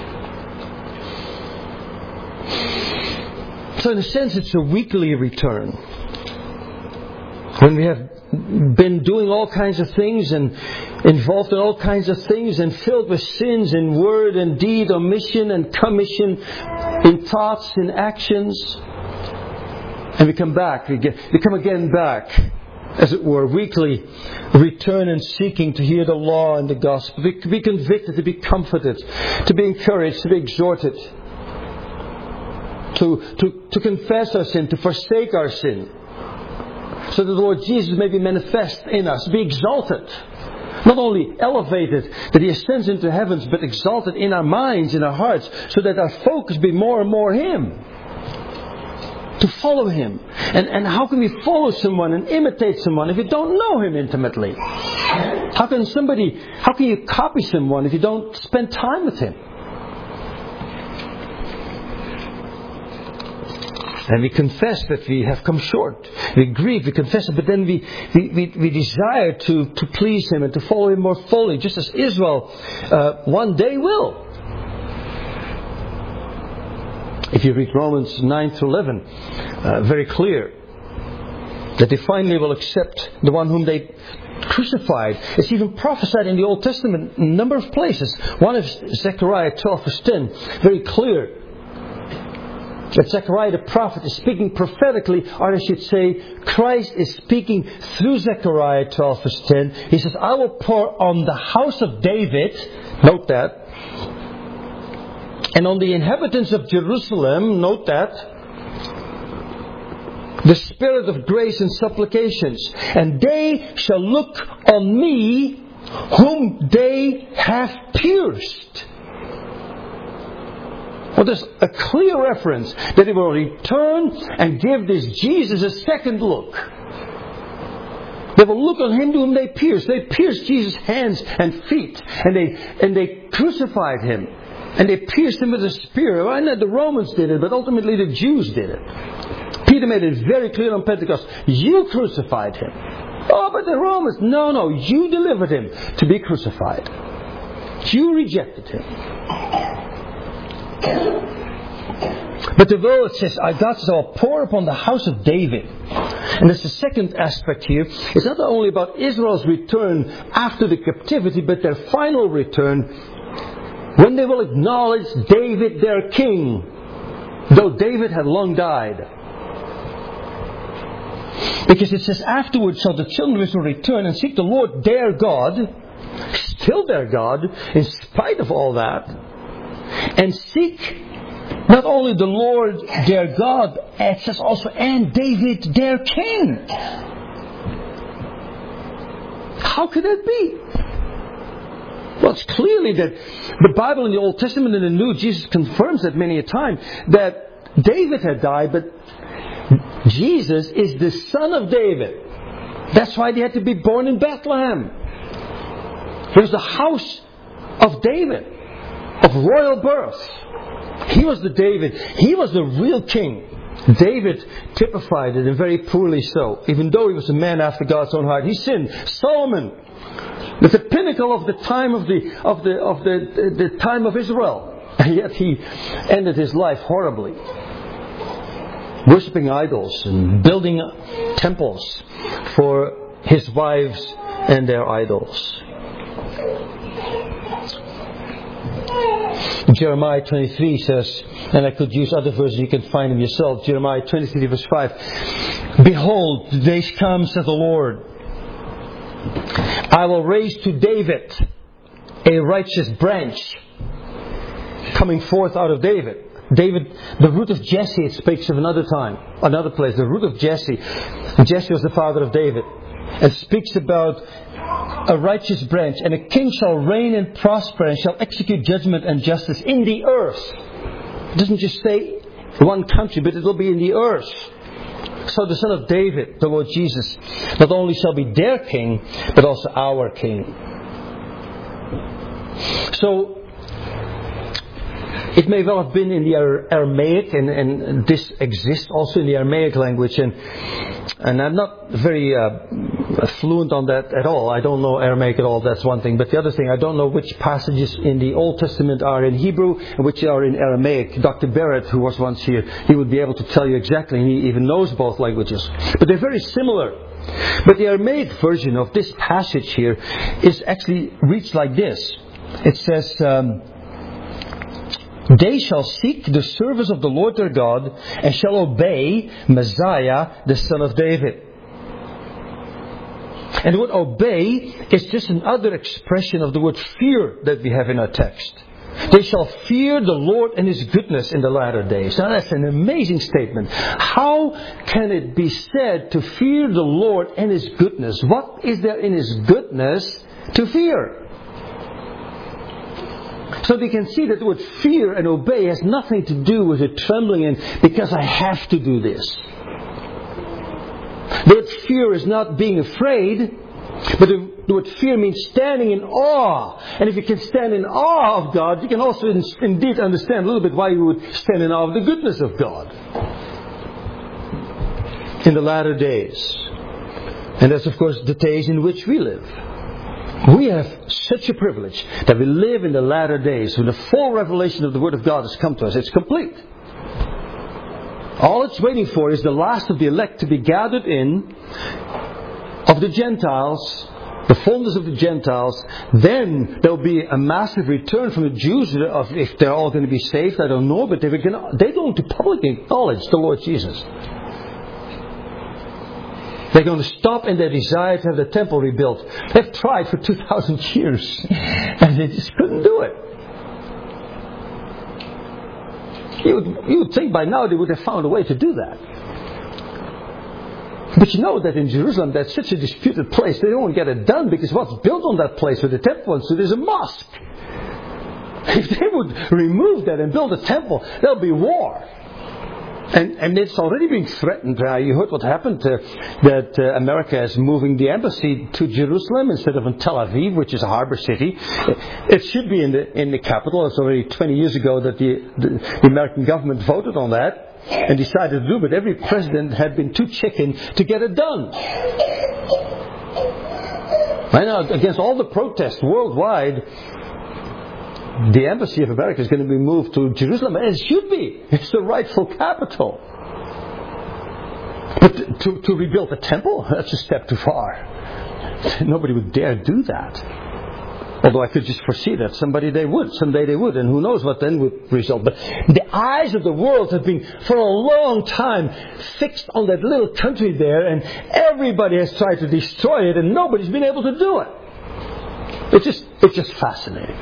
So in a sense it's a weekly return. When we have been doing all kinds of things and involved in all kinds of things and filled with sins in word and deed, omission and commission, in thoughts, in actions. And we come back, we come again back, as it were, weekly return and seeking to hear the law and the gospel, to be convicted, to be comforted, to be encouraged, to be exhorted, to confess our sin, to forsake our sin, so that the Lord Jesus may be manifest in us, be exalted. Not only elevated, that He ascends into heavens, but exalted in our minds, in our hearts, so that our focus be more and more Him. To follow Him. And how can we follow someone and imitate someone if you don't know Him intimately? How can you copy someone if you don't spend time with Him? And we confess that we have come short. We grieve, we confess it, but then we desire to please Him and to follow Him more fully, just as Israel one day will. If you read Romans 9 through 11, very clear. That they finally will accept the one whom they crucified. It's even prophesied in the Old Testament in a number of places. One is Zechariah 12 verse 10. Very clear. That Zechariah the prophet is speaking prophetically, or I should say, Christ is speaking through Zechariah 12 verse 10. He says, I will pour on the house of David, note that, and on the inhabitants of Jerusalem, note that, the spirit of grace and supplications, and they shall look on me whom they have pierced. Well, there's a clear reference that He will return and give this Jesus a second look. They will look on Him whom they pierced. They pierced Jesus' hands and feet, and they crucified Him, and they pierced Him with a spear. I know the Romans did it, but ultimately the Jews did it. Peter made it very clear on Pentecost. You crucified Him. Oh, but the Romans. No, you delivered Him to be crucified. You rejected Him. But the word says, God says, I will pour upon the house of David. And there's the second aspect here. It's not only about Israel's return after the captivity, but their final return when they will acknowledge David their king, though David had long died. Because it says, afterwards shall the children of Israel return and seek the Lord their God, still their God, in spite of all that, and seek not only the Lord their God, it says also, and David their king. How could that be? Well, it's clearly that the Bible in the Old Testament and the New, Jesus confirms that many a time, that David had died, but Jesus is the son of David. That's why he had to be born in Bethlehem. He was the house of David, of royal birth. He was the David. He was the real king. David typified it, and very poorly so. Even though he was a man after God's own heart, he sinned. Solomon, at the pinnacle of the time of the time of Israel, and yet he ended his life horribly, worshipping idols and building temples for his wives and their idols. Jeremiah 23 says, and I could use other verses, you can find them yourself. Jeremiah 23 verse 5. Behold, the days come, saith the Lord. I will raise to David a righteous branch coming forth out of David. David, the root of Jesse, it speaks of another time, another place, the root of Jesse. Jesse was the father of David. And speaks about a righteous branch, and a king shall reign and prosper and shall execute judgment and justice in the earth. It doesn't just say one country, but it will be in the earth. So the son of David, the Lord Jesus, not only shall be their king, but also our king. So it may well have been in the Aramaic, and this exists also in the Aramaic language, and I'm not very fluent on that at all. I don't know Aramaic at all, that's one thing. But the other thing, I don't know which passages in the Old Testament are in Hebrew and which are in Aramaic. Dr. Barrett, who was once here, he would be able to tell you exactly, and he even knows both languages. But they're very similar. But the Aramaic version of this passage here is actually reads like this. It says, they shall seek the service of the Lord their God and shall obey Messiah, the son of David. And the word obey is just another expression of the word fear that we have in our text. They shall fear the Lord and His goodness in the latter days. Now that's an amazing statement. How can it be said to fear the Lord and His goodness? What is there in His goodness to fear? So they can see that the word fear and obey has nothing to do with the trembling and because I have to do this. The word fear is not being afraid, but the word fear means standing in awe. And if you can stand in awe of God, you can also indeed understand a little bit why you would stand in awe of the goodness of God in the latter days. And that's of course the days in which we live. We have such a privilege that we live in the latter days when the full revelation of the Word of God has come to us. It's complete. All it's waiting for is the last of the elect to be gathered in, of the Gentiles, the fullness of the Gentiles. Then there'll be a massive return from the Jews. If they're all going to be saved, I don't know, but they're going to publicly acknowledge the Lord Jesus. They're going to stop in their desire to have the temple rebuilt. They've tried for 2,000 years and they just couldn't do it. You would think by now they would have found a way to do that. But you know that in Jerusalem that's such a disputed place. They don't get it done because what's built on that place where the temple was, so there's a mosque. If they would remove that and build a temple, there'll be war. And it's already being threatened. You heard what happened, that America is moving the embassy to Jerusalem instead of in Tel Aviv, which is a harbor city. It should be in the capital. It's already 20 years ago that the American government voted on that and decided to do, but every president had been too chicken to get it done. Right now, against all the protests worldwide, the embassy of America is going to be moved to Jerusalem, and it should be. It's the rightful capital. But to rebuild a temple, that's a step too far. Nobody would dare do that. Although I could just foresee that someday they would, and who knows what then would result. But the eyes of the world have been for a long time fixed on that little country there, and everybody has tried to destroy it, and nobody's been able to do it. It's just fascinating.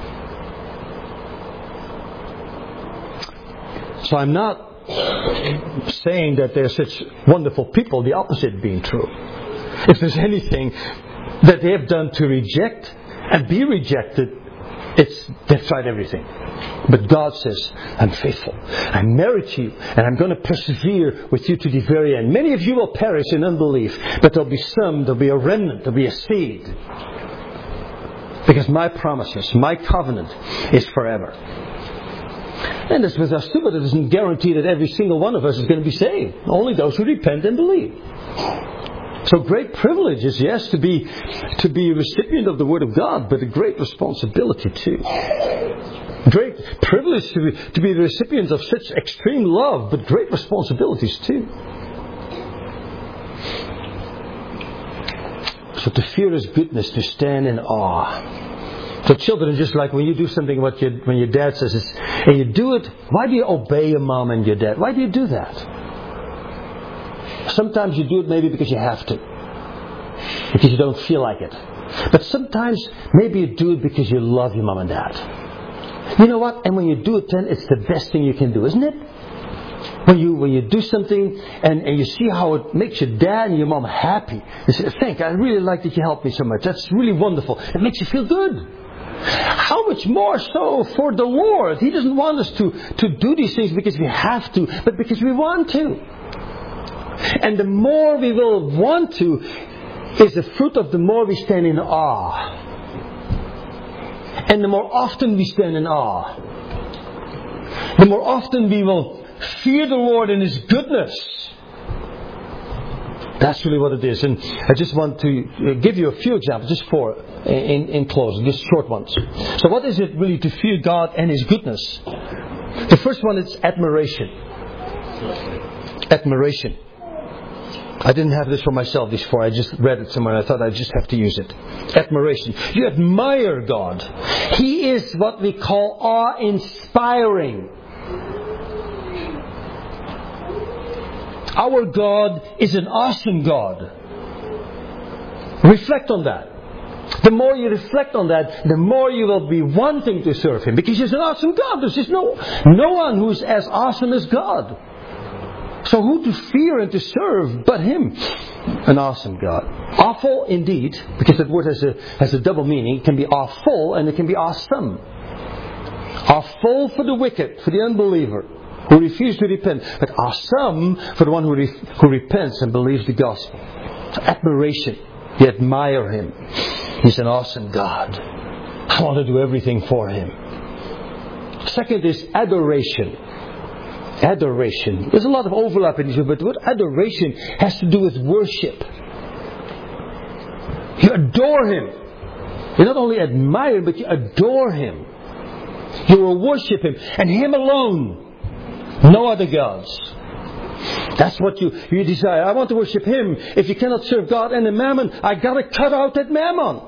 So I'm not saying that they're such wonderful people, the opposite being true. If there's anything that they have done to reject and be rejected, they've tried everything. But God says, I'm faithful. I'm married to you, and I'm going to persevere with you to the very end. Many of you will perish in unbelief, but there'll be a remnant, there'll be a seed. Because my promises, my covenant is forever. And this with us too, but it doesn't guarantee that every single one of us is going to be saved. Only those who repent and believe. So great privilege is, yes, to be a recipient of the Word of God, but a great responsibility too. Great privilege to be the recipient of such extreme love, but great responsibilities too. So to fear His goodness, to stand in awe. So children, just like when you do something when your dad says it, and you do it, why do you obey your mom and your dad? Why do you do that? Sometimes you do it maybe because you have to. Because you don't feel like it. But sometimes maybe you do it because you love your mom and dad. You know what? And when you do it then, it's the best thing you can do, isn't it? When you do something and you see how it makes your dad and your mom happy. You say, thank you, I really like that you helped me so much. That's really wonderful. It makes you feel good. How much more so for the Lord? He doesn't want us to do these things because we have to, but because we want to. And the more we will want to is the fruit of the more we stand in awe. And the more often we stand in awe, the more often we will fear the Lord and His goodness. That's really what it is. And I just want to give you a few examples, just four, in closing, just short ones. So what is it really to fear God and His goodness? The first one is admiration. Admiration. I didn't have this for myself before. I just read it somewhere and I thought I'd just have to use it. Admiration. You admire God. He is what we call awe-inspiring. Our God is an awesome God. Reflect on that. The more you reflect on that, the more you will be wanting to serve Him. Because He's an awesome God. There's just no one who's as awesome as God. So who to fear and to serve but Him? An awesome God. Awful indeed, because that word has a double meaning. It can be awful and it can be awesome. Awful for the wicked, for the unbeliever, who refuse to repent. But awesome for the one who repents and believes the gospel. So admiration. You admire Him. He's an awesome God. I want to do everything for Him. Second is adoration. Adoration. There's a lot of overlap in this, but what adoration has to do with worship. You adore Him. You not only admire Him, but you adore Him. You will worship Him, and Him alone. No other gods. That's what you desire. I want to worship Him. If you cannot serve God and the mammon, I got to cut out that mammon.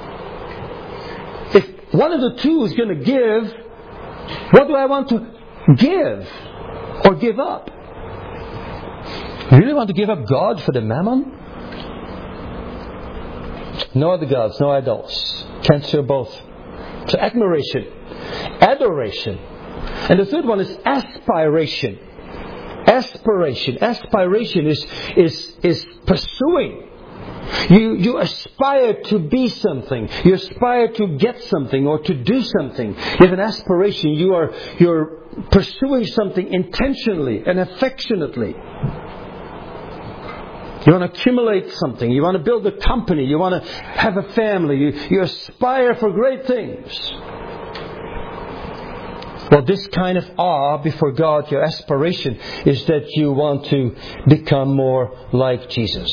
If one of the two is going to give, what do I want to give or give up? You really want to give up God for the mammon? No other gods, no idols. Can't serve both. So admiration, adoration. And the third one is aspiration. Aspiration is pursuing. You aspire to be something. You aspire to get something or to do something. You have an aspiration. You're pursuing something intentionally and affectionately. You want to accumulate something. You want to build a company. You want to have a family. You aspire for great things. Well, this kind of awe before God, your aspiration, is that you want to become more like Jesus.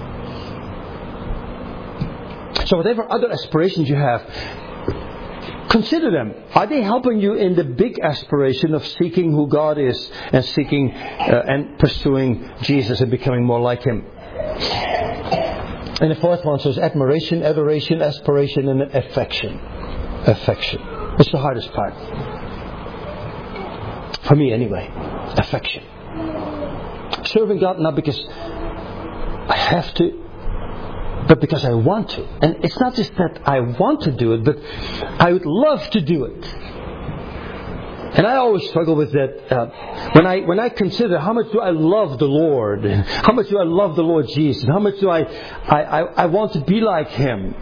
So whatever other aspirations you have, consider them. Are they helping you in the big aspiration of seeking who God is and seeking and pursuing Jesus and becoming more like Him? And the fourth one is admiration, adoration, aspiration, and affection. Affection. It's the hardest part. For me anyway. Affection. Serving God not because I have to, but because I want to. And it's not just that I want to do it, but I would love to do it. And I always struggle with that when I consider how much do I love the Lord, and how much do I love the Lord Jesus, and how much do I want to be like Him.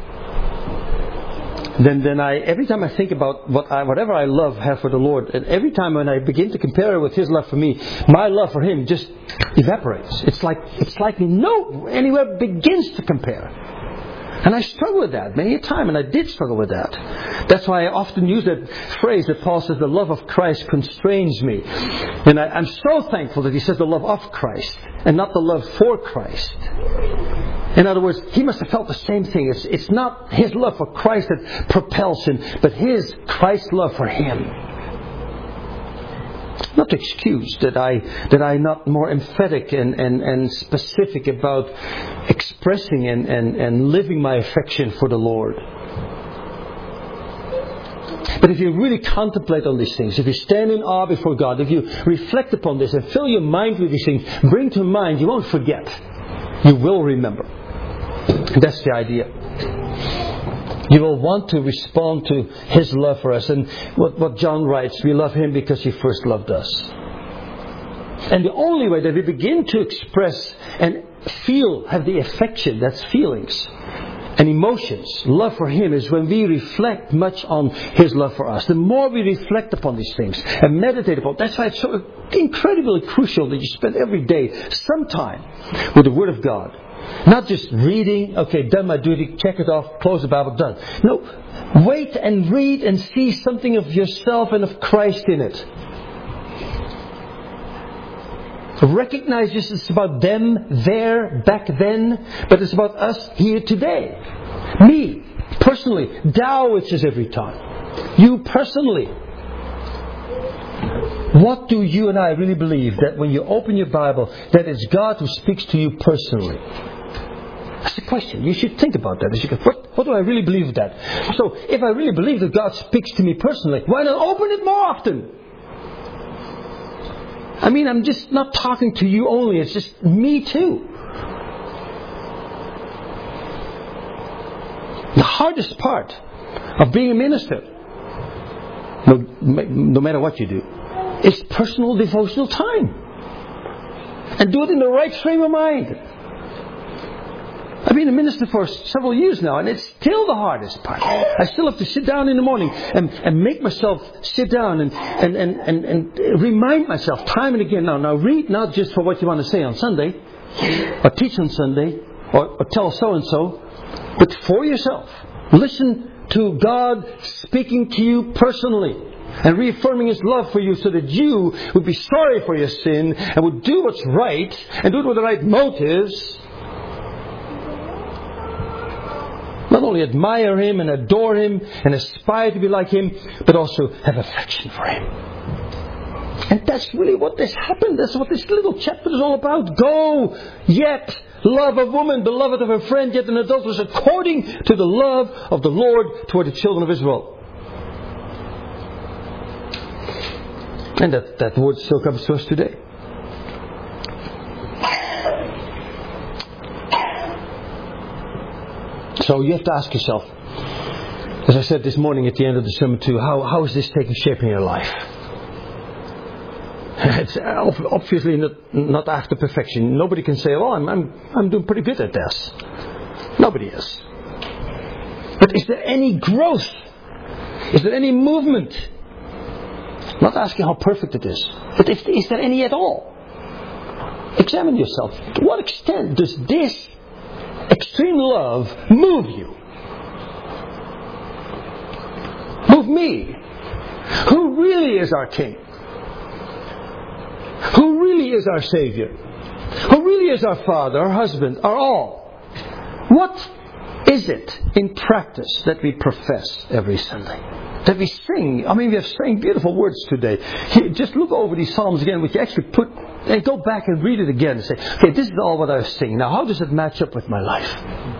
Then every time I think about whatever I love have for the Lord, and every time when I begin to compare it with His love for me, my love for Him just evaporates. It's like no anywhere begins to compare. And I struggle with that many a time, and I did struggle with that. That's why I often use that phrase that Paul says, the love of Christ constrains me. And I'm so thankful that he says the love of Christ, and not the love for Christ. In other words, he must have felt the same thing. It's not his love for Christ that propels him, but his Christ's love for him. Not to excuse that I'm not more emphatic and specific about expressing and living my affection for the Lord. But if you really contemplate on these things, if you stand in awe before God, if you reflect upon this and fill your mind with these things, bring to mind, you won't forget. You will remember. And that's the idea. You will want to respond to His love for us. And what John writes, we love Him because He first loved us. And the only way that we begin to express and have the affection, that's feelings and emotions, love for Him, is when we reflect much on His love for us. The more we reflect upon these things and meditate upon, that's why it's so incredibly crucial that you spend every day some time with the Word of God. Not just reading, okay, done my duty, check it off, close the Bible, done. No, wait and read and see something of yourself and of Christ in it. Recognize this is about them there, back then, but it's about us here today. Me, personally, thou, it says every time. You personally. What do you and I really believe? That when you open your Bible, that it's God who speaks to you personally? That's the question. You should think about that. What do I really believe of that? So, if I really believe that God speaks to me personally, why not open it more often? I mean, I'm just not talking to you only. It's just me too. The hardest part of being a minister, no matter what you do, is personal devotional time. And do it in the right frame of mind. I've been a minister for several years now, and it's still the hardest part. I still have to sit down in the morning and make myself sit down and remind myself time and again. Now read not just for what you want to say on Sunday, or teach on Sunday, or tell so-and-so, but for yourself. Listen to God speaking to you personally and reaffirming His love for you, so that you would be sorry for your sin and would do what's right and do it with the right motives. Not only admire Him and adore Him and aspire to be like Him, but also have affection for Him. And that's really what this happened. That's what this little chapter is all about. Go, yet love a woman, beloved of her friend, yet an adulteress, according to the love of the Lord toward the children of Israel. And that word still comes to us today. So you have to ask yourself, as I said this morning at the end of the sermon too, how is this taking shape in your life? It's obviously not after perfection. Nobody can say, "Oh, I'm doing pretty good at this." Nobody is. But is there any growth? Is there any movement? Not asking how perfect it is, but is there any at all? Examine yourself. To what extent does this extreme love move you? Move me? Who really is our King? Who really is our Savior? Who really is our Father, our husband, our all? What is it in practice that we profess every Sunday? That we sing? I mean, we have sang beautiful words today. Just look over these Psalms again, which you actually put, and go back and read it again and say, okay, this is all what I was singing. Now, how does it match up with my life?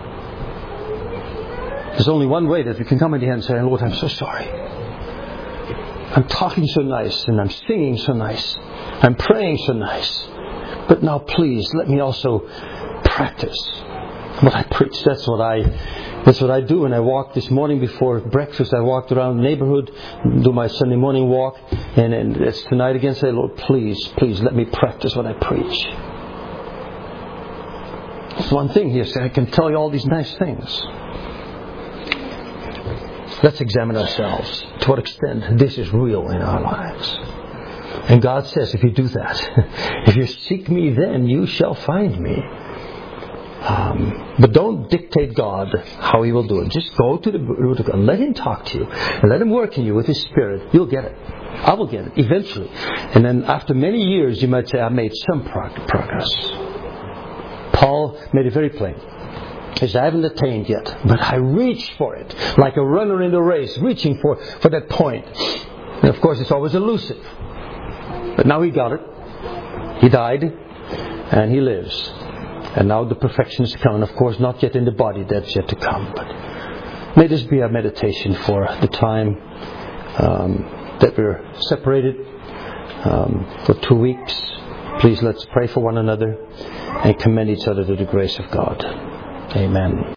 There's only one way that we can come in the end and say, Lord, I'm so sorry. I'm talking so nice, and I'm singing so nice. I'm praying so nice. But now please, let me also practice what I preach. That's what I do when I walk this morning before breakfast. I walked around the neighborhood, do my Sunday morning walk, and it's tonight again. Say, Lord, please let me practice what I preach. That's one thing here. I can tell you all these nice things. Let's examine ourselves. To what extent this is real in our lives. And God says, if you do that, if you seek me, then you shall find me. But don't dictate God how He will do it. Just go to the root of God. Let Him talk to you. And let Him work in you with His Spirit. You'll get it. I will get it eventually. And then after many years, you might say, I made some progress. Paul made it very plain. He said, I haven't attained yet, but I reach for it. Like a runner in the race, reaching for that point. And of course, it's always elusive. But now he got it. He died. And he lives. And now the perfection is coming. Of course, not yet in the body. That's yet to come. But may this be our meditation for the time that we're separated for 2 weeks. Please let's pray for one another and commend each other to the grace of God. Amen.